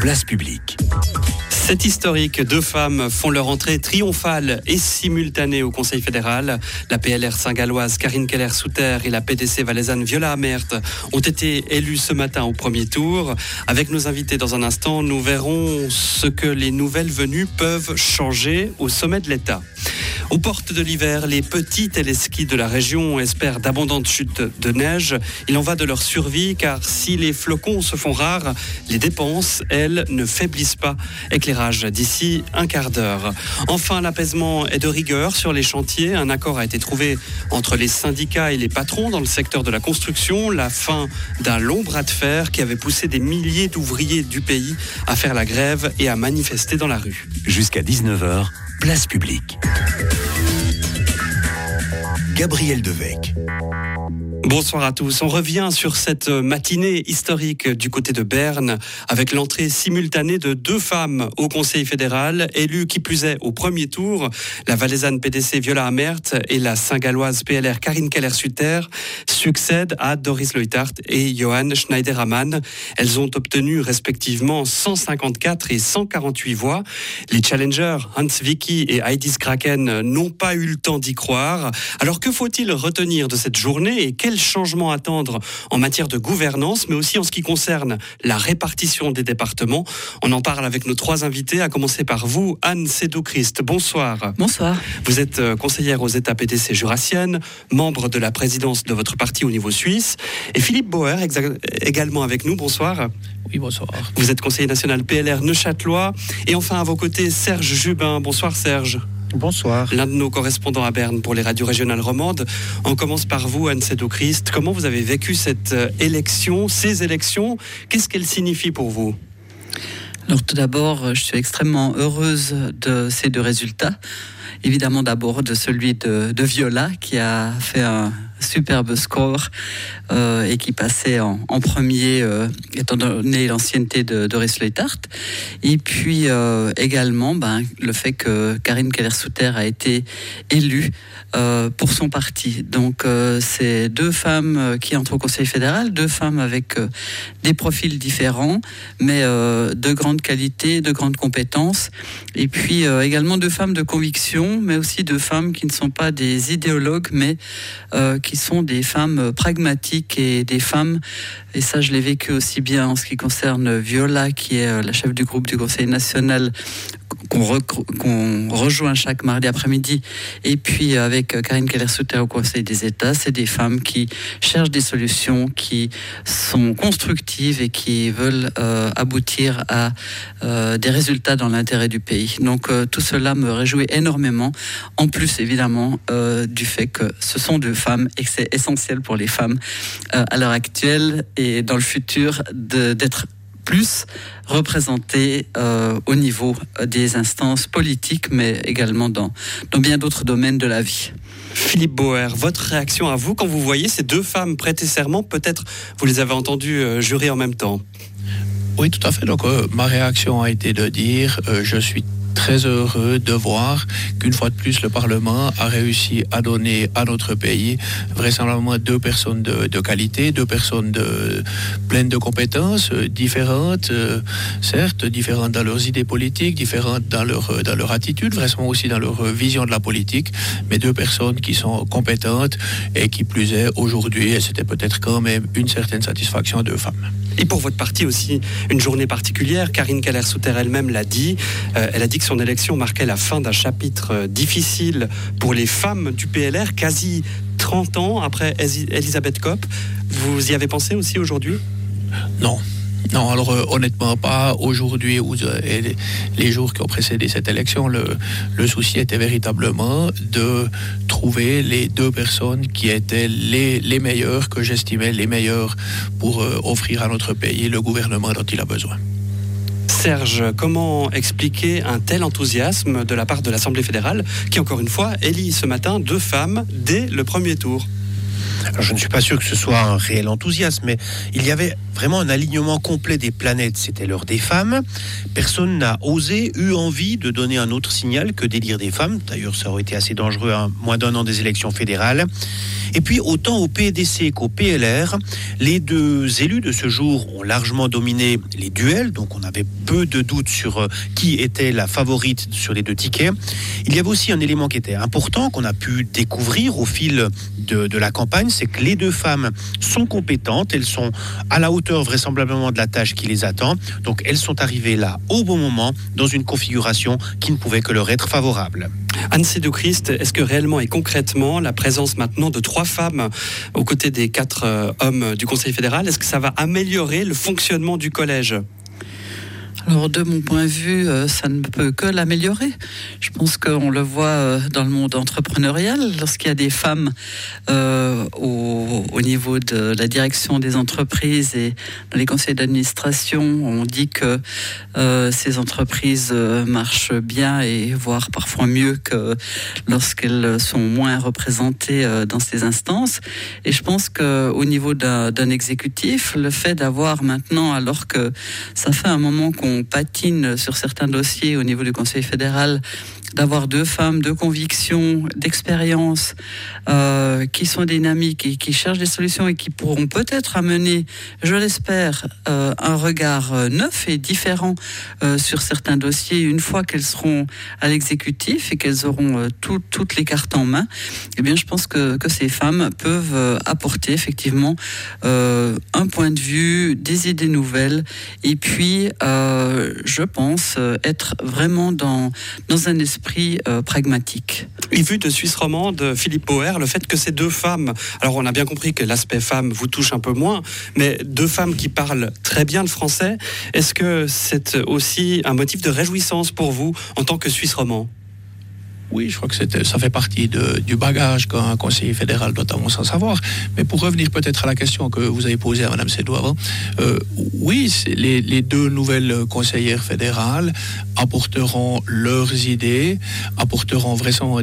Place publique. C'est historique, 2 femmes font leur entrée triomphale et simultanée au Conseil fédéral. La PLR saint-galloise Karine Keller-Souter et la PDC valaisanne Viola Amert ont été élues ce matin au premier tour. Avec nos invités dans un instant, nous verrons ce que les nouvelles venues peuvent changer au sommet de l'État. Aux portes de l'hiver, les petits téléskis de la région espèrent d'abondantes chutes de neige. Il en va de leur survie, car si les flocons se font rares, les dépenses, elles, ne faiblissent pas. Éclairage d'ici un quart d'heure. Enfin, l'apaisement est de rigueur sur les chantiers. Un accord a été trouvé entre les syndicats et les patrons dans le secteur de la construction. La fin d'un long bras de fer qui avait poussé des milliers d'ouvriers du pays à faire la grève et à manifester dans la rue. Jusqu'à 19h, place publique. Gabriel Devecq. Bonsoir à tous. On revient sur cette matinée historique du côté de Berne avec l'entrée simultanée de 2 femmes au Conseil fédéral, élues qui plus est au premier tour. La valaisanne PDC Viola Amert et la saint-galloise PLR Karine Keller-Souter succèdent à Doris Leuthard et Johan Schneider-Ammann. Elles ont obtenu respectivement 154 et 148 voix. Les challengers Hans Wicki et Heidi Skraken n'ont pas eu le temps d'y croire. Alors que faut-il retenir de cette journée et quel changement attendre en matière de gouvernance, mais aussi en ce qui concerne la répartition des départements? On en parle avec nos 3 invités, à commencer par vous, Anne Sédou-Christ. Bonsoir. Bonsoir. Vous êtes conseillère aux États PDC jurassiennes, membre de la présidence de votre parti au niveau suisse. Et Philippe Bauer, également avec nous. Bonsoir. Oui, bonsoir. Vous êtes conseiller national PLR Neuchâtelois. Et enfin, à vos côtés, Serge Jubin. Bonsoir Serge. Bonsoir. L'un de nos correspondants à Berne pour les radios régionales romandes. On commence par vous, Anne Sédou-Christ. Comment vous avez vécu cette élection, ces élections? Qu'est-ce qu'elles signifient pour vous? Alors tout d'abord, je suis extrêmement heureuse de ces 2 résultats. Évidemment d'abord de celui de Viola qui a fait un superbe score et qui passait en premier étant donné l'ancienneté de Doris Leuthard. Et puis également le fait que Karine Keller-Souter a été élue pour son parti. Donc c'est 2 femmes qui entrent au Conseil fédéral, 2 femmes avec des profils différents, mais de grande qualité, de grandes compétences. Et puis également 2 femmes de conviction, mais aussi 2 femmes qui ne sont pas des idéologues, mais qui sont des femmes pragmatiques et des femmes, et ça je l'ai vécu aussi bien en ce qui concerne Viola, qui est la chef du groupe du Conseil national, qu'on rejoint chaque mardi après-midi, et puis avec Karine Keller-Souter au Conseil des États. C'est des femmes qui cherchent des solutions, qui sont constructives et qui veulent aboutir à des résultats dans l'intérêt du pays. Donc tout cela me réjouit énormément, en plus évidemment du fait que ce sont 2 femmes et que c'est essentiel pour les femmes à l'heure actuelle et dans le futur d'être plus représentées au niveau des instances politiques, mais également dans bien d'autres domaines de la vie. Philippe Bauer, votre réaction à vous quand vous voyez ces 2 femmes prêter serment? Peut-être vous les avez entendues jurer en même temps. Oui, tout à fait. Donc, ma réaction a été de dire je suis très heureux de voir qu'une fois de plus le Parlement a réussi à donner à notre pays vraisemblablement 2 personnes de qualité, 2 personnes pleines de compétences, différentes, certes, différentes dans leurs idées politiques, différentes dans leur attitude, vraisemblablement aussi dans leur vision de la politique, mais 2 personnes qui sont compétentes et qui plus est aujourd'hui, et c'était peut-être quand même une certaine satisfaction de femmes. Et pour votre parti aussi, une journée particulière. Karine Keller-Souter elle-même l'a dit. Elle a dit que son élection marquait la fin d'un chapitre difficile pour les femmes du PLR, quasi 30 ans après Elisabeth Kopp. Vous y avez pensé aussi aujourd'hui? Non. Non, alors honnêtement pas aujourd'hui ou les jours qui ont précédé cette élection. Le souci était véritablement de trouver les 2 personnes qui étaient les meilleures, que j'estimais les meilleures pour offrir à notre pays le gouvernement dont il a besoin. Serge, comment expliquer un tel enthousiasme de la part de l'Assemblée fédérale qui, encore une fois, élit ce matin 2 femmes dès le premier tour? Alors, je ne suis pas sûr que ce soit un réel enthousiasme, mais il y avait vraiment un alignement complet des planètes. C'était l'heure des femmes. Personne n'a osé, eu envie de donner un autre signal que d'élire des femmes. D'ailleurs, ça aurait été assez dangereux à moins d'un an des élections fédérales. Et puis, autant au PDC qu'au PLR, les deux élus de ce jour ont largement dominé les duels. Donc, on avait peu de doutes sur qui était la favorite sur les deux tickets. Il y avait aussi un élément qui était important, qu'on a pu découvrir au fil de la campagne, c'est que les deux femmes sont compétentes, elles sont à la hauteur vraisemblablement de la tâche qui les attend, donc elles sont arrivées là au bon moment, dans une configuration qui ne pouvait que leur être favorable. Anne-Cécile de Christ, est-ce que réellement et concrètement, la présence maintenant de 3 femmes aux côtés des 4 hommes du Conseil fédéral, est-ce que ça va améliorer le fonctionnement du collège ? Alors, de mon point de vue, ça ne peut que l'améliorer. Je pense qu'on le voit dans le monde entrepreneurial, lorsqu'il y a des femmes au niveau de la direction des entreprises et dans les conseils d'administration, on dit que ces entreprises marchent bien et voire parfois mieux que lorsqu'elles sont moins représentées dans ces instances. Et je pense qu'au niveau d'un exécutif, le fait d'avoir maintenant, alors que ça fait un moment qu'on patine sur certains dossiers au niveau du Conseil fédéral, d'avoir 2 femmes de conviction, d'expérience, qui sont dynamiques et qui cherchent des solutions et qui pourront peut-être amener, je l'espère, un regard neuf et différent sur certains dossiers une fois qu'elles seront à l'exécutif et qu'elles auront toutes les cartes en main. Eh bien, je pense que ces femmes peuvent apporter effectivement un point de vue, des idées nouvelles et puis, je pense, être vraiment dans un esprit pragmatique. Et vu de Suisse romande, Philippe Bauer, le fait que ces 2 femmes, alors on a bien compris que l'aspect femme vous touche un peu moins, mais 2 femmes qui parlent très bien le français, est-ce que c'est aussi un motif de réjouissance pour vous en tant que Suisse romand ? Oui, je crois que ça fait partie du bagage qu'un conseiller fédéral doit à mon sens savoir. Mais pour revenir peut-être à la question que vous avez posée à Mme Sédou avant, oui, les 2 nouvelles conseillères fédérales apporteront leurs idées, apporteront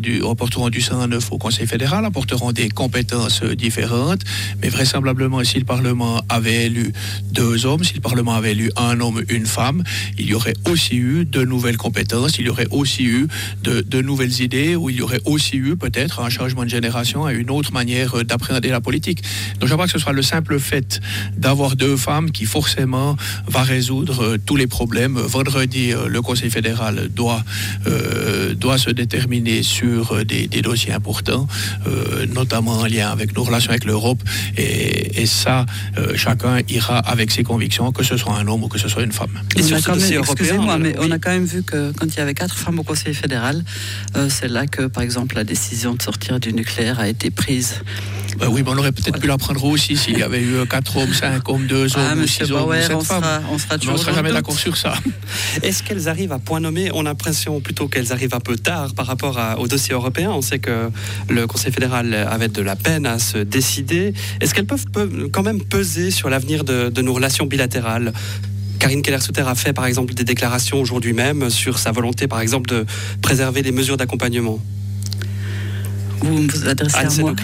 du sang neuf au Conseil fédéral, apporteront des compétences différentes, mais vraisemblablement, si le Parlement avait élu 2 hommes, si le Parlement avait élu un homme, une femme, il y aurait aussi eu de nouvelles compétences, il y aurait aussi eu de nouvelles idées, où il y aurait aussi eu peut-être un changement de génération et une autre manière d'appréhender la politique. Donc je crois que ce soit le simple fait d'avoir 2 femmes qui forcément va résoudre tous les problèmes. Vendredi, le Conseil fédéral doit se déterminer sur des dossiers importants, notamment en lien avec nos relations avec l'Europe, et ça, chacun ira avec ses convictions, que ce soit un homme ou que ce soit une femme. Et sur ce dossier excusez-moi, mais oui. on a quand même vu que quand il y avait 4 femmes au Conseil fédéral, c'est là que, par exemple, la décision de sortir du nucléaire a été prise. Oui, mais on aurait peut-être pu la prendre aussi s'il y avait eu 4 hommes, 5 hommes, 2 hommes ou 6 hommes ou 7 femmes. On sera jamais d'accord sur ça. Est-ce qu'elles arrivent à point nommé ? On a l'impression plutôt qu'elles arrivent un peu tard par rapport au dossier européen. On sait que le Conseil fédéral avait de la peine à se décider. Est-ce qu'elles peuvent quand même peser sur l'avenir de nos relations bilatérales ? Karine Keller-Souter a fait par exemple des déclarations aujourd'hui même sur sa volonté par exemple de préserver les mesures d'accompagnement. Vous vous adressez à moi.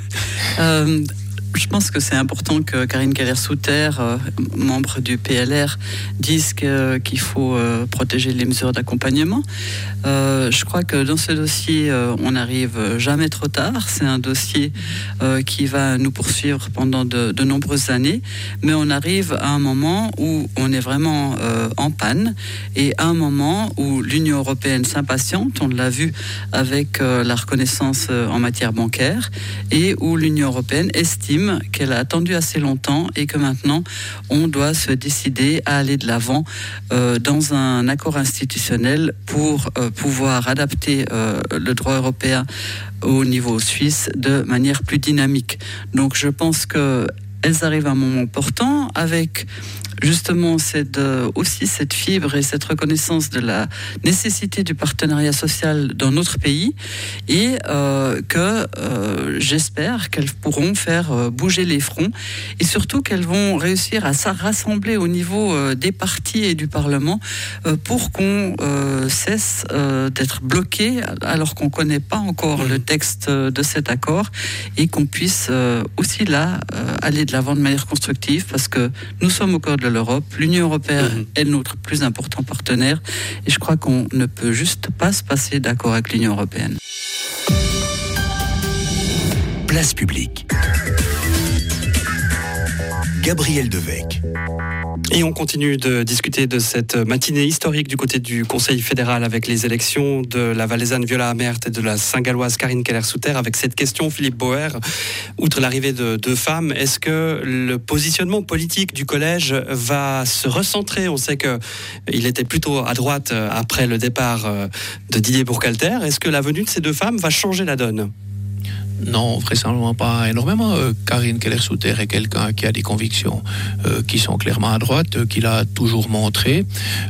Je pense que c'est important que Karine Keller-Souter, membre du PLR, dise qu'il faut protéger les mesures d'accompagnement. Je crois que dans ce dossier, on n'arrive jamais trop tard. C'est un dossier qui va nous poursuivre pendant de nombreuses années, mais on arrive à un moment où on est vraiment en panne et à un moment où l'Union européenne s'impatiente, on l'a vu avec la reconnaissance en matière bancaire, et où l'Union européenne estime qu'elle a attendu assez longtemps et que maintenant on doit se décider à aller de l'avant dans un accord institutionnel pour pouvoir adapter le droit européen au niveau suisse de manière plus dynamique. Donc je pense qu'elles arrivent à un moment important avec justement aussi cette fibre et cette reconnaissance de la nécessité du partenariat social dans notre pays et que j'espère qu'elles pourront faire bouger les fronts et surtout qu'elles vont réussir à se rassembler au niveau des partis et du Parlement pour qu'on cesse d'être bloqué alors qu'on ne connaît pas encore le texte de cet accord et qu'on puisse aussi là aller de l'avant de manière constructive parce que nous sommes au cœur de l'Europe, l'Union européenne est notre plus important partenaire et je crois qu'on ne peut juste pas se passer d'accord avec l'Union européenne. Place publique. Gabriel Devecq. Et on continue de discuter de cette matinée historique du côté du Conseil fédéral avec les élections de la Valaisanne Viola Amert et de la Saint-Galloise Karine Keller-Souter avec cette question, Philippe Bauer, outre l'arrivée de deux femmes, est-ce que le positionnement politique du collège va se recentrer? On sait qu'il était plutôt à droite après le départ de Didier Burkhalter. Est-ce que la venue de ces deux femmes va changer la donne? Non, vraisemblablement pas énormément. Karine Keller-Souter est quelqu'un qui a des convictions qui sont clairement à droite, qu'il a toujours montré.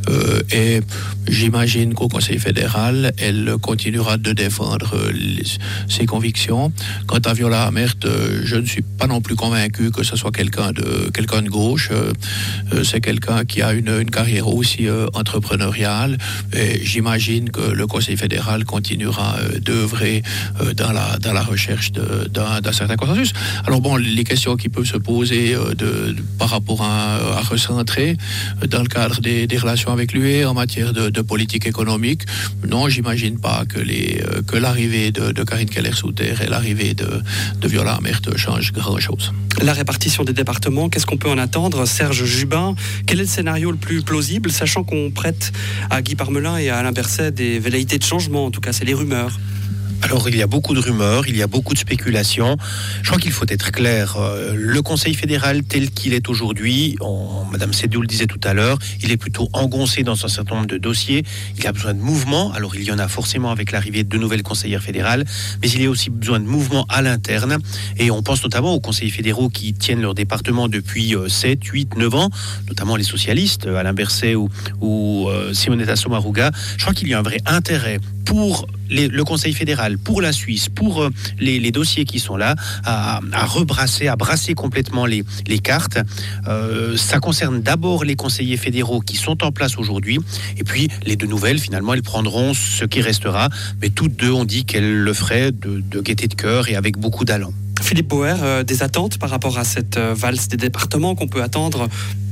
Et j'imagine qu'au Conseil fédéral, elle continuera de défendre ses convictions. Quant à Viola Amert, je ne suis pas non plus convaincu que ce soit quelqu'un de gauche. C'est quelqu'un qui a une carrière aussi entrepreneuriale. Et j'imagine que le Conseil fédéral continuera d'œuvrer dans la recherche d'un certain consensus. Alors bon, les questions qui peuvent se poser par rapport à recentrer dans le cadre des relations avec l'UE en matière de politique économique, non, j'imagine pas que l'arrivée de Karine Keller-Souter et l'arrivée de Viola Amert changent grand-chose. La répartition des départements, qu'est-ce qu'on peut en attendre? Serge Jubin, quel est le scénario le plus plausible, sachant qu'on prête à Guy Parmelin et à Alain Berset des velléités de changement, en tout cas c'est les rumeurs? Alors, il y a beaucoup de rumeurs, il y a beaucoup de spéculations. Je crois qu'il faut être clair. Le Conseil fédéral tel qu'il est aujourd'hui, Madame Sédou le disait tout à l'heure, il est plutôt engoncé dans un certain nombre de dossiers. Il a besoin de mouvement. Alors, il y en a forcément avec l'arrivée de nouvelles conseillères fédérales, mais il y a aussi besoin de mouvement à l'interne. Et on pense notamment aux conseillers fédéraux qui tiennent leur département depuis 7, 8, 9 ans, notamment les socialistes, Alain Berset ou Simonetta Sommaruga. Je crois qu'il y a un vrai intérêt pour le Conseil fédéral, pour la Suisse, pour les dossiers qui sont là, à brasser complètement les cartes. Ça concerne d'abord les conseillers fédéraux qui sont en place aujourd'hui, et puis les deux nouvelles, finalement, elles prendront ce qui restera, mais toutes deux ont dit qu'elles le feraient de gaieté de cœur et avec beaucoup d'allant. Philippe Bauer, des attentes par rapport à cette valse des départements qu'on peut attendre?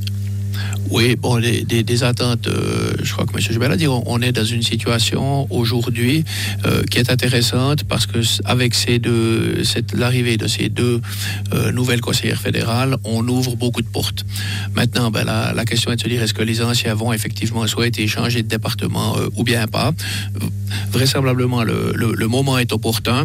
Oui, bon, des attentes, je crois que M. Jubel a dit, on est dans une situation aujourd'hui qui est intéressante parce que avec l'arrivée de ces deux nouvelles conseillères fédérales, on ouvre beaucoup de portes. Maintenant, la question est de se dire, est-ce que les anciens vont effectivement souhaiter changer de département ou bien pas? Vraisemblablement, le moment est opportun.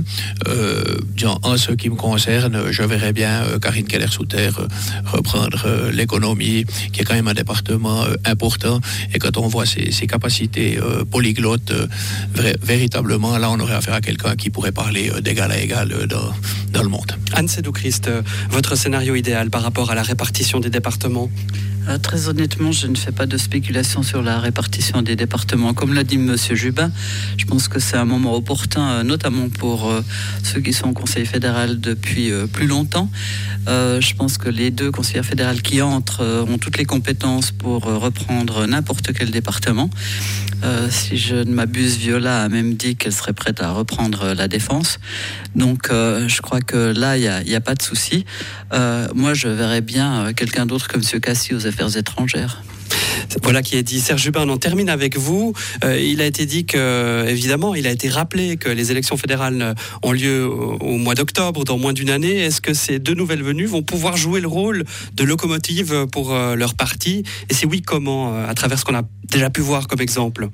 En ce qui me concerne, je verrais bien Karine Keller-Souter reprendre l'économie, qui est quand même un département important, et quand on voit ses capacités polyglottes, véritablement, là on aurait affaire à quelqu'un qui pourrait parler d'égal à égal dans le monde. Anne Sédou-Christ, votre scénario idéal par rapport à la répartition des départements? Très honnêtement, je ne fais pas de spéculation sur la répartition des départements. Comme l'a dit M. Jubin, je pense que c'est un moment opportun, notamment pour ceux qui sont au Conseil fédéral depuis plus longtemps. Je pense que les deux conseillères fédérales qui entrent ont toutes les compétences pour reprendre n'importe quel département. Si je ne m'abuse, Viola a même dit qu'elle serait prête à reprendre la défense. Donc, je crois que là, il n'y a pas de souci. Moi, je verrais bien quelqu'un d'autre comme M. Cassi aux affaires étrangères. Voilà qui est dit. Serge Jubin, on en termine avec vous. Il a été dit que, évidemment, il a été rappelé que les élections fédérales ont lieu au mois d'octobre, dans moins d'une année. Est-ce que ces deux nouvelles venues vont pouvoir jouer le rôle de locomotive pour leur parti? Et si oui, comment? À travers ce qu'on a déjà pu voir comme exemple.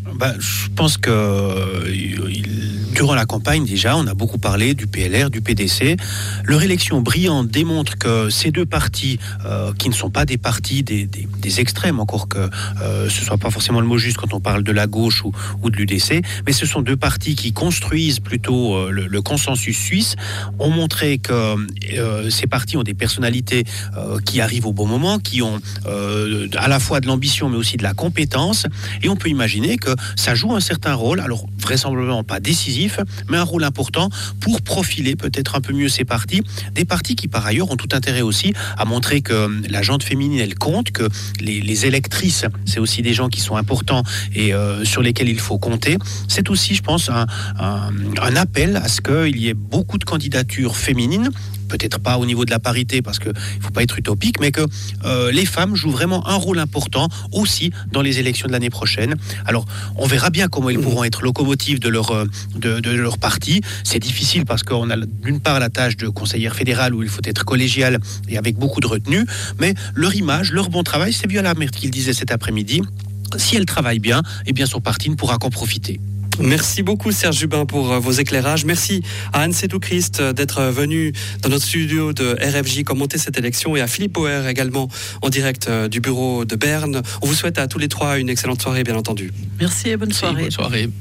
Je pense que durant la campagne, déjà, on a beaucoup parlé du PLR, du PDC. Leur élection brillante démontre que ces deux partis, qui ne sont pas des partis des extrêmes, encore que ce ne soit pas forcément le mot juste quand on parle de la gauche ou de l'UDC, mais ce sont deux partis qui construisent plutôt le consensus suisse, ont montré que ces partis ont des personnalités qui arrivent au bon moment, qui ont à la fois de l'ambition mais aussi de la compétence, et on peut imaginer que ça joue un certain rôle, alors vraisemblablement pas décisif, mais un rôle important pour profiler peut-être un peu mieux ces partis, des partis qui par ailleurs ont tout intérêt aussi à montrer que la gente féminine elle compte, que les électrices c'est aussi des gens qui sont importants et sur lesquels il faut compter. C'est aussi, je pense, un appel à ce qu'il y ait beaucoup de candidatures féminines, peut-être pas au niveau de la parité parce qu'il ne faut pas être utopique, mais que les femmes jouent vraiment un rôle important aussi dans les élections de l'année prochaine. Alors on verra bien comment elles pourront être locomotives de leur parti. C'est difficile parce qu'on a d'une part la tâche de conseillère fédérale où il faut être collégial et avec beaucoup de retenue, mais leur image, leur bon travail, c'est Viola Amherd qui le disait cet après-midi, si elle travaille bien, eh bien son parti ne pourra qu'en profiter. Merci beaucoup Serge Jubin pour vos éclairages. Merci à Anne Sétou-Christ d'être venu dans notre studio de RFJ commenter cette élection, et à Philippe Auer également en direct du bureau de Berne. On vous souhaite à tous les trois une excellente soirée, bien entendu. Merci et bonne soirée. Bonne soirée.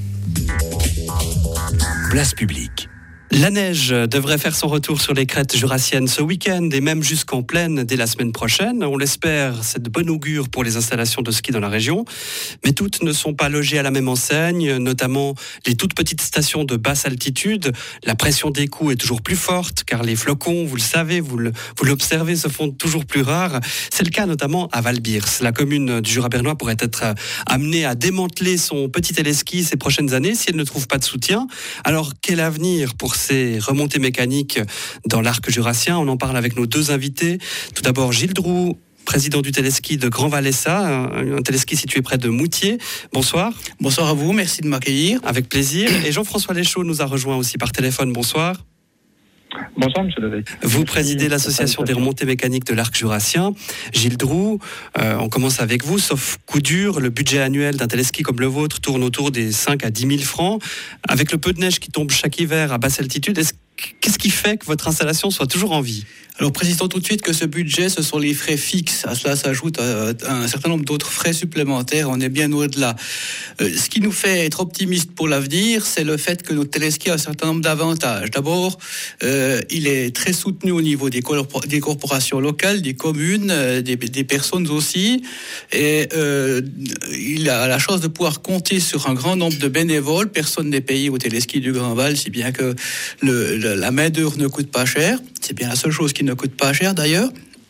Place publique. La neige devrait faire son retour sur les crêtes jurassiennes ce week-end et même jusqu'en plaine dès la semaine prochaine. On l'espère, c'est de bon augure pour les installations de ski dans la région. Mais toutes ne sont pas logées à la même enseigne, notamment les toutes petites stations de basse altitude. La pression des coups est toujours plus forte car les flocons, vous le savez, vous l'observez, se font toujours plus rares. C'est le cas notamment à Valbirs. La commune du Jura bernois pourrait être amenée à démanteler son petit téléski ces prochaines années si elle ne trouve pas de soutien. Alors quel avenir pour ces remontées mécaniques dans l'arc jurassien? On en parle avec nos deux invités. Tout d'abord Gilles Droux, président du téléski de Grand Valessa, un téléski situé près de Moutier. Bonsoir. Bonsoir à vous, merci de m'accueillir. Avec plaisir. Et Jean-François Léchaud nous a rejoint aussi par téléphone. Bonsoir. Bonsoir, monsieur Levey. Vous présidez l'association des remontées mécaniques de l'arc jurassien. Gilles Droux, on commence avec vous. Sauf coup dur, le budget annuel d'un téléski comme le vôtre tourne autour des 5 à 10 000 francs. Avec le peu de neige qui tombe chaque hiver à basse altitude, qu'est-ce qui fait que votre installation soit toujours en vie ? Alors précisons tout de suite que ce budget, ce sont les frais fixes. À cela s'ajoute un certain nombre d'autres frais supplémentaires. On est bien au-delà. Ce qui nous fait être optimiste pour l'avenir, c'est le fait que notre téléski a un certain nombre d'avantages. D'abord, il est très soutenu au niveau des corporations locales, des communes, des personnes aussi. Et il a la chance de pouvoir compter sur un grand nombre de bénévoles. Personne n'est payé au téléski du Grand Val, si bien que la main-d'œuvre ne coûte pas cher. C'est bien la seule chose qui ne coûte pas cher d'ailleurs.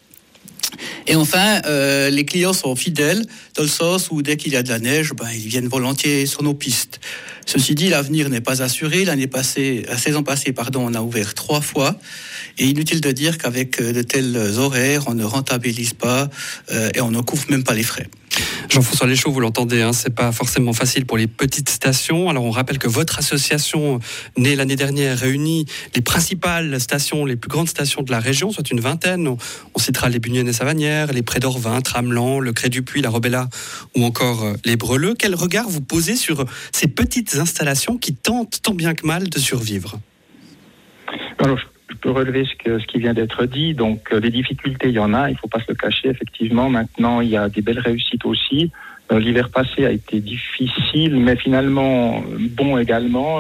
Et enfin, les clients sont fidèles dans le sens où dès qu'il y a de la neige, ils viennent volontiers sur nos pistes. Ceci dit, l'avenir n'est pas assuré. La saison passée, on a ouvert 3 fois. Et inutile de dire qu'avec de tels horaires, on ne rentabilise pas et on ne couvre même pas les frais. Jean-François Léchaud, vous l'entendez, c'est pas forcément facile pour les petites stations. Alors on rappelle que votre association, née l'année dernière, réunit les principales stations, les plus grandes stations de la région, soit une vingtaine. On citera les Buniennes et Savanières, les Prés d'Orvin, Tramelan, le Cré du Puy, la Robella ou encore les Breleux. Quel regard vous posez sur ces petites installations qui tentent tant bien que mal de survivre ? Alors, je peux relever ce qui vient d'être dit. Donc, les difficultés, il y en a, il ne faut pas se le cacher, effectivement. Maintenant, il y a des belles réussites aussi. L'hiver passé a été difficile, mais finalement bon également,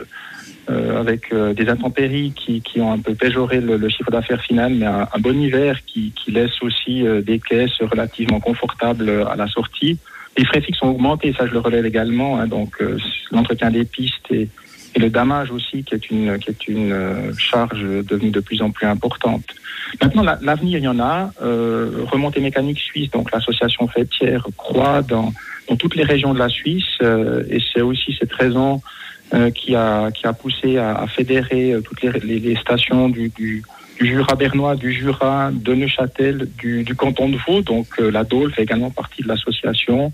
avec des intempéries qui ont un peu péjoré le chiffre d'affaires final, mais un bon hiver qui laisse aussi des caisses relativement confortables à la sortie. Les frais fixes ont augmenté, ça je le relève également, donc l'entretien des pistes et le damage aussi, qui est une charge devenue de plus en plus importante. Maintenant, l'avenir, il y en a. Remontée mécanique suisse, donc l'association fêtière, croît dans toutes les régions de la Suisse, et c'est aussi cette raison qui a poussé à fédérer toutes les stations du Jura bernois, du Jura, de Neuchâtel, du canton de Vaud. Donc la Dole fait également partie de l'association,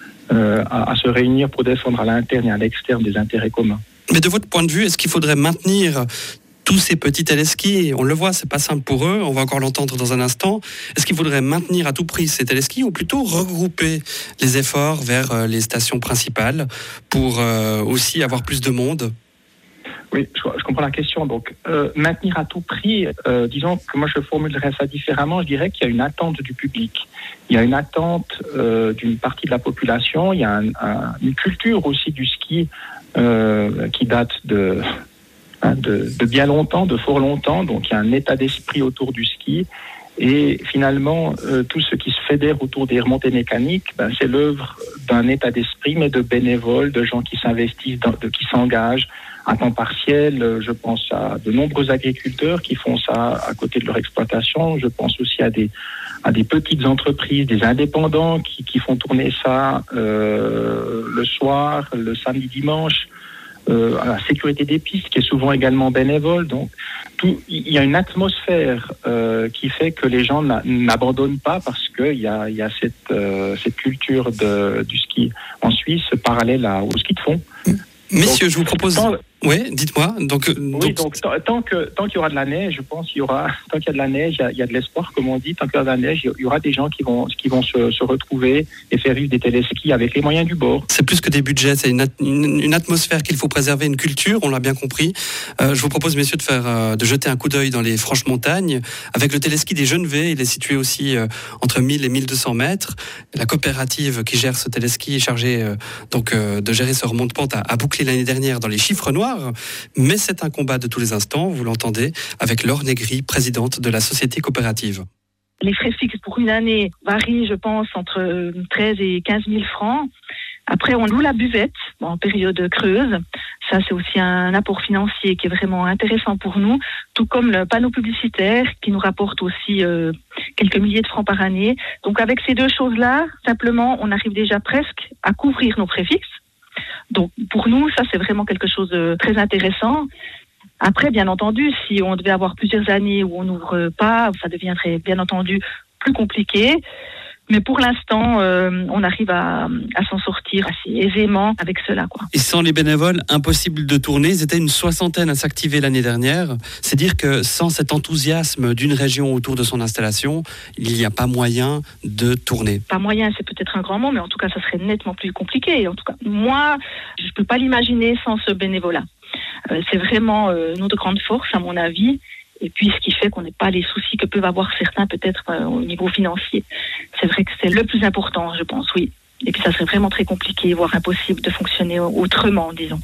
à se réunir pour défendre à l'interne et à l'externe des intérêts communs. Mais de votre point de vue, est-ce qu'il faudrait maintenir tous ces petits téléskis. On le voit, c'est pas simple pour eux. On va encore l'entendre dans un instant. Est-ce qu'il faudrait maintenir à tout prix ces téléskis ou plutôt regrouper les efforts vers les stations principales pour aussi avoir plus de monde ? Oui, je comprends la question. Donc, maintenir à tout prix, disons que moi je formulerais ça différemment. Je dirais qu'il y a une attente du public. Il y a une attente d'une partie de la population. Il y a une culture aussi du ski qui date de bien longtemps, de fort longtemps. Donc, il y a un état d'esprit autour du ski. Et finalement, tout ce qui se fédère autour des remontées mécaniques, c'est l'œuvre d'un état d'esprit, mais de bénévoles, de gens qui s'investissent, qui s'engagent à temps partiel. Je pense à de nombreux agriculteurs qui font ça à côté de leur exploitation. Je pense aussi à des petites entreprises, des indépendants qui font tourner ça le soir, le samedi, dimanche. À la sécurité des pistes, qui est souvent également bénévole. Donc, il y a une atmosphère qui fait que les gens n'abandonnent pas parce qu'il y a cette culture du ski en Suisse parallèle au ski de fond. Messieurs, donc, je vous propose... Oui, dites-moi. Donc tant qu'il y aura de la neige, je pense qu'il y aura. Tant qu'il y a de la neige, il y a de l'espoir, comme on dit. Tant qu'il y aura de la neige, il y aura des gens qui vont se retrouver et faire vivre des téléskis avec les moyens du bord. C'est plus que des budgets, c'est une atmosphère qu'il faut préserver, une culture. On l'a bien compris. Je vous propose, messieurs, de jeter un coup d'œil dans les franches montagnes avec le téléski des Genevais. Il est situé aussi entre 1000 et 1200 mètres. La coopérative qui gère ce téléski est chargée de gérer ce remonte-pente a bouclé l'année dernière dans les chiffres noirs. Mais c'est un combat de tous les instants, vous l'entendez, avec Laure Négri, présidente de la société coopérative. Les frais fixes pour une année varient, je pense, entre 13 et 15 000 francs. Après, on loue la buvette en période creuse. Ça, c'est aussi un apport financier qui est vraiment intéressant pour nous, tout comme le panneau publicitaire qui nous rapporte aussi quelques milliers de francs par année. Donc, avec ces deux choses-là, simplement, on arrive déjà presque à couvrir nos frais fixes. Donc, pour nous, ça, c'est vraiment quelque chose de très intéressant. Après, bien entendu, si on devait avoir plusieurs années où on n'ouvre pas, ça deviendrait, bien entendu, plus compliqué. Mais pour l'instant, on arrive à s'en sortir assez aisément avec cela, quoi. Et sans les bénévoles, impossible de tourner. Ils étaient une 60aine à s'activer l'année dernière. C'est dire que sans cet enthousiasme d'une région autour de son installation, il n'y a pas moyen de tourner. Pas moyen, c'est peut-être un grand mot, mais en tout cas, ça serait nettement plus compliqué. En tout cas, moi, je ne peux pas l'imaginer sans ce bénévolat. C'est vraiment notre grande force, à mon avis. Et puis, ce qui fait qu'on n'ait pas les soucis que peuvent avoir certains, peut-être, au niveau financier. C'est vrai que c'est le plus important, je pense, oui. Et puis, ça serait vraiment très compliqué, voire impossible de fonctionner autrement, disons.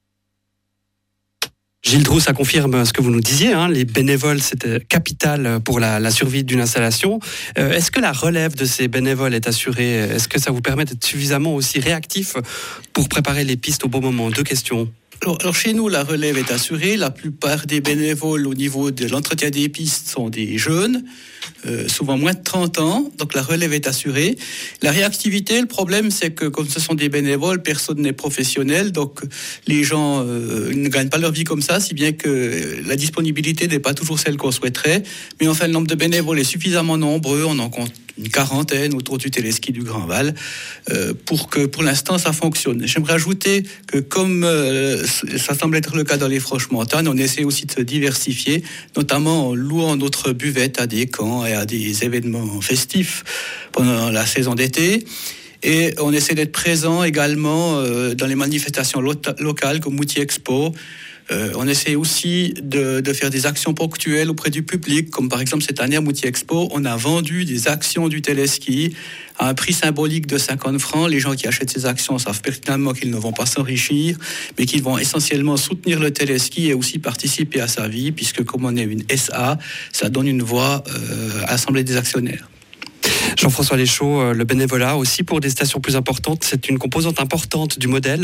Gilles Drous, ça confirme ce que vous nous disiez, hein, les bénévoles, c'était capital pour la survie d'une installation. Est-ce que la relève de ces bénévoles est assurée ? Est-ce que ça vous permet d'être suffisamment aussi réactif pour préparer les pistes au bon moment ? 2 questions. Alors chez nous, la relève est assurée. La plupart des bénévoles au niveau de l'entretien des pistes sont des jeunes, souvent moins de 30 ans. Donc la relève est assurée. La réactivité, le problème, c'est que comme ce sont des bénévoles, personne n'est professionnel. Donc les gens ne gagnent pas leur vie comme ça, si bien que la disponibilité n'est pas toujours celle qu'on souhaiterait. Mais enfin, le nombre de bénévoles est suffisamment nombreux. On en compte une quarantaine autour du téléski du Grand Val pour que pour l'instant ça fonctionne. J'aimerais ajouter que comme ça semble être le cas dans les franches montagnes, on essaie aussi de se diversifier, notamment en louant notre buvette à des camps et à des événements festifs pendant la saison d'été. Et on essaie d'être présent également dans les manifestations locales comme Moutier Expo. On essaie aussi de faire des actions ponctuelles auprès du public, comme par exemple cette année à Moutier Expo, on a vendu des actions du téléski à un prix symbolique de 50 francs. Les gens qui achètent ces actions savent pertinemment qu'ils ne vont pas s'enrichir, mais qu'ils vont essentiellement soutenir le téléski et aussi participer à sa vie, puisque comme on est une SA, ça donne une voix à l'Assemblée des actionnaires. Jean-François Léchaud, le bénévolat aussi pour des stations plus importantes, c'est une composante importante du modèle ?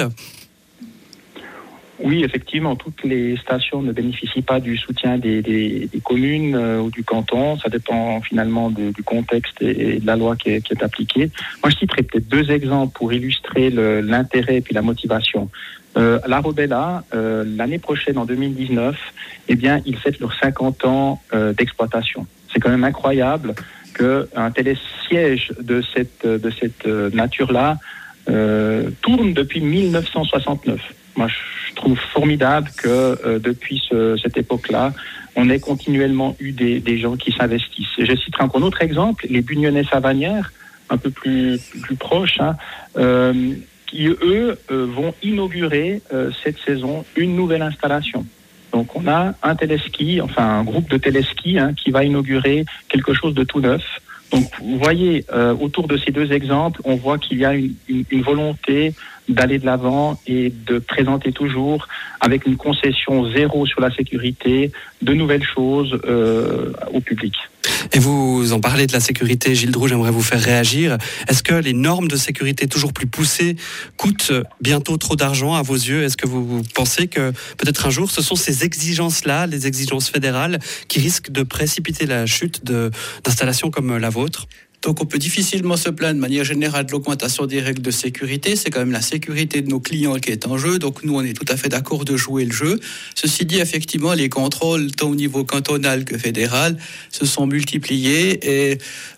Oui, effectivement, toutes les stations ne bénéficient pas du soutien des communes ou du canton. Ça dépend finalement du contexte et de la loi qui est appliquée. Moi, je citerai peut-être 2 exemples pour illustrer l'intérêt et puis la motivation. La Robella, l'année prochaine, en 2019, eh bien, ils fêtent leurs 50 ans d'exploitation. C'est quand même incroyable qu'un télésiège de cette nature-là tourne depuis 1969. Moi, je trouve formidable que depuis cette époque-là, on ait continuellement eu des gens qui s'investissent. Et je citerai encore un autre exemple, les Bugnonnais-Savanières, un peu plus proches, qui, eux, vont inaugurer cette saison une nouvelle installation. Donc, on a un groupe de téléskis qui va inaugurer quelque chose de tout neuf. Donc, vous voyez, autour de ces deux exemples, on voit qu'il y a une volonté d'aller de l'avant et de présenter toujours, avec une concession zéro sur la sécurité, de nouvelles choses au public. Et vous en parlez de la sécurité, Gilles Droux, j'aimerais vous faire réagir. Est-ce que les normes de sécurité toujours plus poussées coûtent bientôt trop d'argent à vos yeux ? Est-ce que vous pensez que peut-être un jour, ce sont ces exigences-là, les exigences fédérales, qui risquent de précipiter la chute d'installations comme la vôtre ? Donc on peut difficilement se plaindre de manière générale de l'augmentation des règles de sécurité. C'est quand même la sécurité de nos clients qui est en jeu. Donc nous, on est tout à fait d'accord de jouer le jeu. Ceci dit, effectivement, les contrôles, tant au niveau cantonal que fédéral, se sont multipliés. Et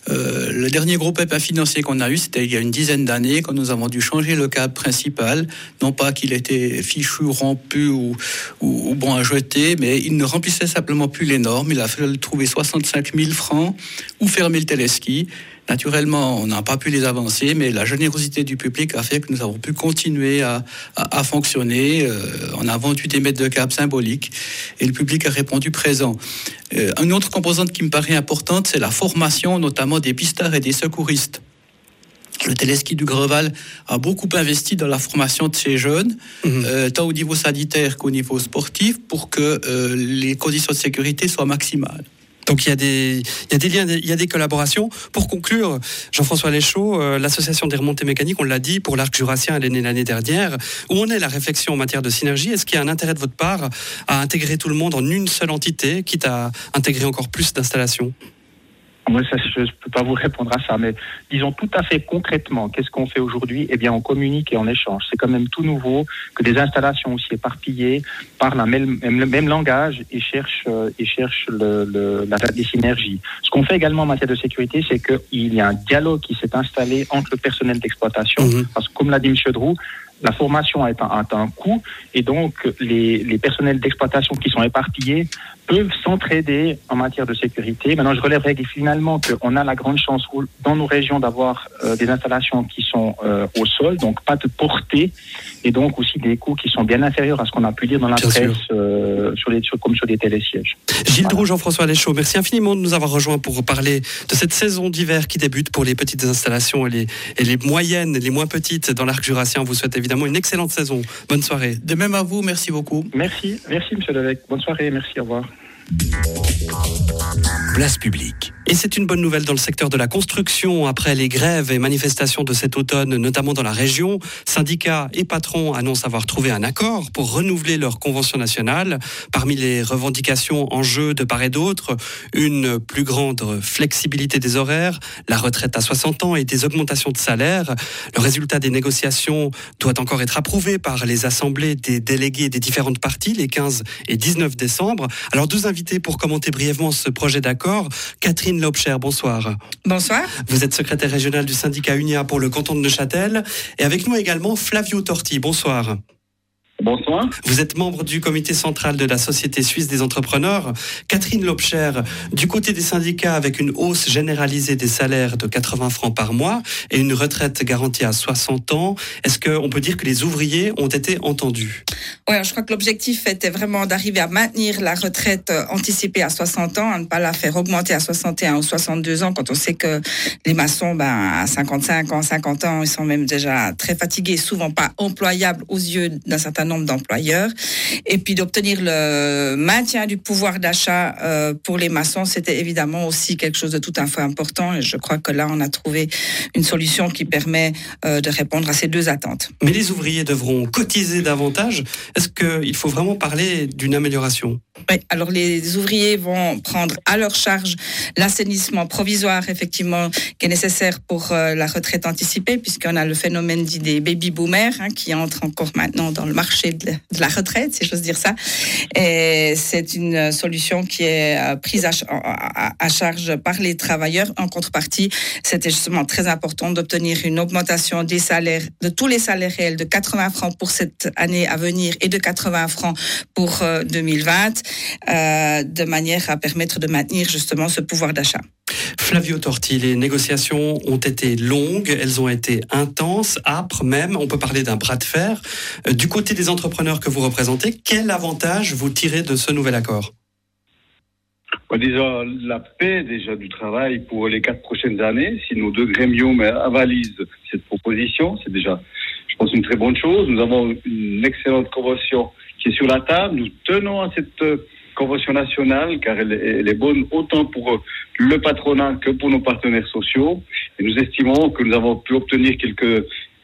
le dernier gros pépin financier qu'on a eu, c'était il y a une dizaine d'années, quand nous avons dû changer le câble principal. Non pas qu'il était fichu, rompu ou bon à jeter, mais il ne remplissait simplement plus les normes. Il a fallu trouver 65 000 francs ou fermer le téléski. Naturellement, on n'a pas pu les avancer, mais la générosité du public a fait que nous avons pu continuer à fonctionner. On a vendu des mètres de câble symboliques et le public a répondu présent. Une autre composante qui me paraît importante, c'est la formation, notamment des pistards et des secouristes. Le téléski du Greval a beaucoup investi dans la formation de ces jeunes, tant au niveau sanitaire qu'au niveau sportif, pour que les conditions de sécurité soient maximales. Donc il y a des liens, il y a des collaborations. Pour conclure, Jean-François Léchaud, l'association des remontées mécaniques, on l'a dit, pour l'arc jurassien, elle est née l'année dernière. Où en est la réflexion en matière de synergie ? Est-ce qu'il y a un intérêt de votre part à intégrer tout le monde en une seule entité, quitte à intégrer encore plus d'installations ? Moi, je ne peux pas vous répondre à ça, mais disons tout à fait concrètement, qu'est-ce qu'on fait aujourd'hui ? Eh bien, on communique et on échange. C'est quand même tout nouveau que des installations aussi éparpillées parlent le même langage et cherchent les synergies. Ce qu'on fait également en matière de sécurité, c'est qu'il y a un dialogue qui s'est installé entre le personnel d'exploitation, parce que comme l'a dit M. Droux, la formation a un coût et donc les personnels d'exploitation qui sont éparpillés peuvent s'entraider en matière de sécurité. Maintenant, je relèverai finalement qu'on a la grande chance dans nos régions d'avoir des installations qui sont au sol, donc pas de portée, et donc aussi des coûts qui sont bien inférieurs à ce qu'on a pu lire dans la presse comme sur des télésièges. Gilles Droux, Jean-François Léchaud, merci infiniment de nous avoir rejoints pour parler de cette saison d'hiver qui débute pour les petites installations et les moyennes, les moins petites dans l'arc jurassien. On vous souhaite évidemment une excellente saison. Bonne soirée. De même à vous, merci beaucoup. Merci M. Levesque. Bonne soirée, merci, au revoir. Place publique. Et c'est une bonne nouvelle dans le secteur de la construction. Après les grèves et manifestations de cet automne, notamment dans la région, syndicats et patrons annoncent avoir trouvé un accord pour renouveler leur convention nationale. Parmi les revendications en jeu de part et d'autre, une plus grande flexibilité des horaires, la retraite à 60 ans et des augmentations de salaire. Le résultat des négociations doit encore être approuvé par les assemblées des délégués des différentes parties les 15 et 19 décembre. Alors, deux invités pour commenter brièvement ce projet d'accord. Catherine Lobcher, bonsoir. Bonsoir. Vous êtes secrétaire régionale du syndicat UNIA pour le canton de Neuchâtel. Et avec nous également Flavio Torti, bonsoir. Bonsoir. Vous êtes membre du comité central de la Société suisse des entrepreneurs. Catherine Lobcher, du côté des syndicats, avec une hausse généralisée des salaires de 80 francs par mois et une retraite garantie à 60 ans, est-ce qu'on peut dire que les ouvriers ont été entendus ? Oui, je crois que l'objectif était vraiment d'arriver à maintenir la retraite anticipée à 60 ans, à ne pas la faire augmenter à 61 ou 62 ans, quand on sait que les maçons, à 55 ans, 50 ans, ils sont même déjà très fatigués, souvent pas employables aux yeux d'un certain nombre d'employeurs. Et puis d'obtenir le maintien du pouvoir d'achat pour les maçons, c'était évidemment aussi quelque chose de tout à fait important. Et je crois que là, on a trouvé une solution qui permet de répondre à ces deux attentes. Mais les ouvriers devront cotiser davantage. Est-ce qu'il faut vraiment parler d'une amélioration ? Oui, alors les ouvriers vont prendre à leur charge l'assainissement provisoire, effectivement, qui est nécessaire pour la retraite anticipée, puisqu'on a le phénomène dit des baby-boomers qui entrent encore maintenant dans le marché marché de la retraite, si j'ose dire ça. Et c'est une solution qui est prise à charge par les travailleurs. En contrepartie, c'était justement très important d'obtenir une augmentation des salaires, de tous les salaires réels, de 80 francs pour cette année à venir et de 80 francs pour 2020, de manière à permettre de maintenir justement ce pouvoir d'achat. Flavio Torti, les négociations ont été longues, elles ont été intenses, âpres même, on peut parler d'un bras de fer. Du côté des entrepreneurs que vous représentez, quel avantage vous tirez de ce nouvel accord ? Déjà, la paix du travail pour les 4 prochaines années, si nos 2 gremiums avalisent cette proposition, c'est déjà, je pense, une très bonne chose. Nous avons une excellente convention qui est sur la table. Nous tenons à cette convention nationale, car elle est bonne autant pour le patronat que pour nos partenaires sociaux. Et nous estimons que nous avons pu obtenir quelques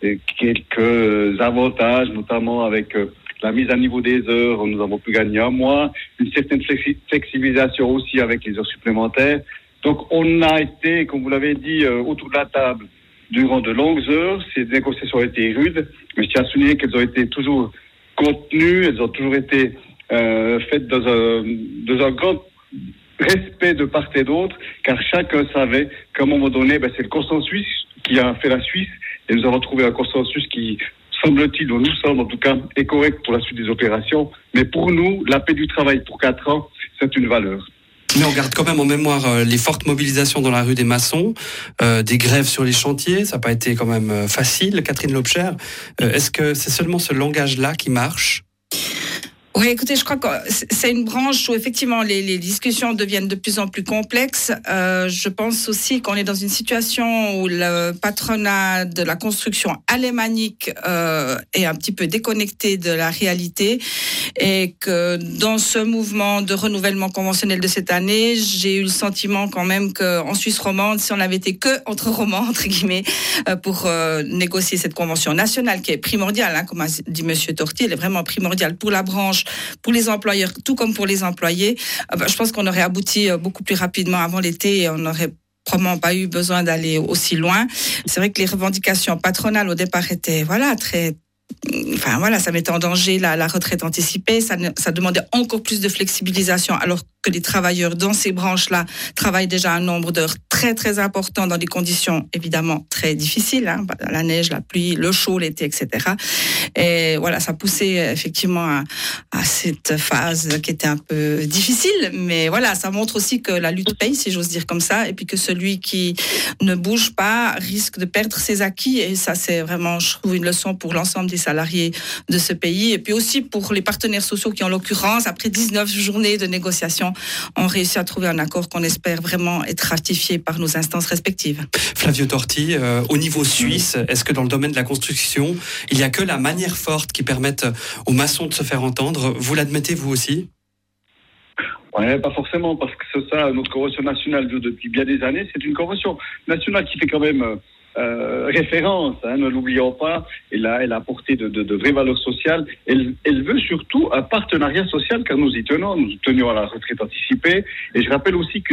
avantages, notamment avec la mise à niveau des heures. Nous avons pu gagner un mois, une certaine flexibilisation aussi avec les heures supplémentaires. Donc on a été, comme vous l'avez dit, autour de la table durant de longues heures. Ces négociations ont été rudes, mais je tiens à souligner qu'elles ont été toujours contenues, elles ont toujours été faites dans un grand respect de part et d'autre, car chacun savait qu'à un moment donné, c'est le consensus qui a fait la Suisse, et nous avons trouvé un consensus qui, semble-t-il, dont nous sommes en tout cas, est correct pour la suite des opérations. Mais pour nous, la paix du travail pour 4 ans, c'est une valeur. Mais on garde quand même en mémoire les fortes mobilisations dans la rue des maçons, des grèves sur les chantiers, ça n'a pas été quand même facile. Catherine Lobscher, est-ce que c'est seulement ce langage-là qui marche ? Oui, écoutez, je crois que c'est une branche où effectivement les discussions deviennent de plus en plus complexes. Je pense aussi qu'on est dans une situation où le patronat de la construction alémanique est un petit peu déconnecté de la réalité, et que dans ce mouvement de renouvellement conventionnel de cette année, j'ai eu le sentiment quand même qu'en Suisse romande, si on avait été que entre romans, entre guillemets, pour négocier cette convention nationale qui est primordiale, comme a dit Monsieur Torti, elle est vraiment primordiale pour la branche, pour les employeurs, tout comme pour les employés. Je pense qu'on aurait abouti beaucoup plus rapidement avant l'été, et on n'aurait probablement pas eu besoin d'aller aussi loin. C'est vrai que les revendications patronales au départ étaient ça mettait en danger la retraite anticipée, ça demandait encore plus de flexibilisation, alors que les travailleurs dans ces branches-là travaillent déjà un nombre d'heures très très important dans des conditions évidemment très difficiles, la neige, la pluie, le chaud, l'été, etc. Et voilà, ça poussait effectivement à cette phase qui était un peu difficile, mais voilà, ça montre aussi que la lutte paye, si j'ose dire comme ça, et puis que celui qui ne bouge pas risque de perdre ses acquis, et ça c'est vraiment, je trouve, une leçon pour l'ensemble des salariés de ce pays, et puis aussi pour les partenaires sociaux qui, en l'occurrence, après 19 journées de négociations, ont réussi à trouver un accord qu'on espère vraiment être ratifié par nos instances respectives. Flavio Torti, au niveau suisse, est-ce que dans le domaine de la construction, il n'y a que la manière forte qui permette aux maçons de se faire entendre ? Vous l'admettez, vous aussi ? Ouais, pas forcément, parce que c'est ça, notre convention nationale dure depuis bien des années. C'est une convention nationale qui fait quand même référence, ne l'oublions pas. Elle a apporté de vraies valeurs sociales. Elle veut surtout un partenariat social, car nous y tenons. Nous tenions à la retraite anticipée. Et je rappelle aussi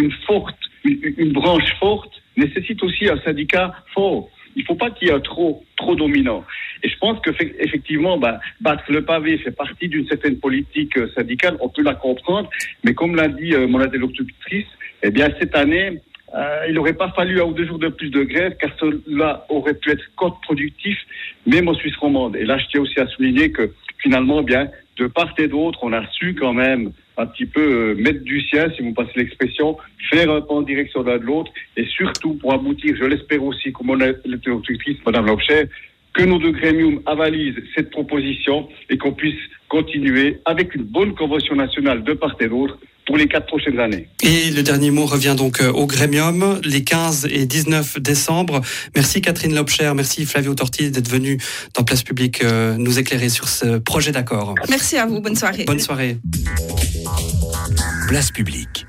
qu'une branche forte nécessite aussi un syndicat fort. Il ne faut pas qu'il y ait un trop dominant. Et je pense qu'effectivement, battre le pavé fait partie d'une certaine politique syndicale. On peut la comprendre. Mais comme l'a dit mon interlocutrice, cette année, il n'aurait pas fallu 1 ou 2 jours de plus de grève, car cela aurait pu être contre-productif, même en Suisse romande. Et là, je tiens aussi à souligner que finalement, de part et d'autre, on a su quand même un petit peu mettre du sien, si vous passez l'expression, faire un pas en direction l'un de l'autre, et surtout pour aboutir, je l'espère aussi, comme mon interlocutrice, Madame Lobscher, que nos 2 gremiums avalisent cette proposition et qu'on puisse continuer avec une bonne convention nationale de part et d'autre pour les 4 prochaines années. Et le dernier mot revient donc au Gremium, les 15 et 19 décembre. Merci Catherine Lobscher, merci Flavio Torti d'être venu dans Place Publique nous éclairer sur ce projet d'accord. Merci à vous, bonne soirée. Bonne soirée. Place Publique.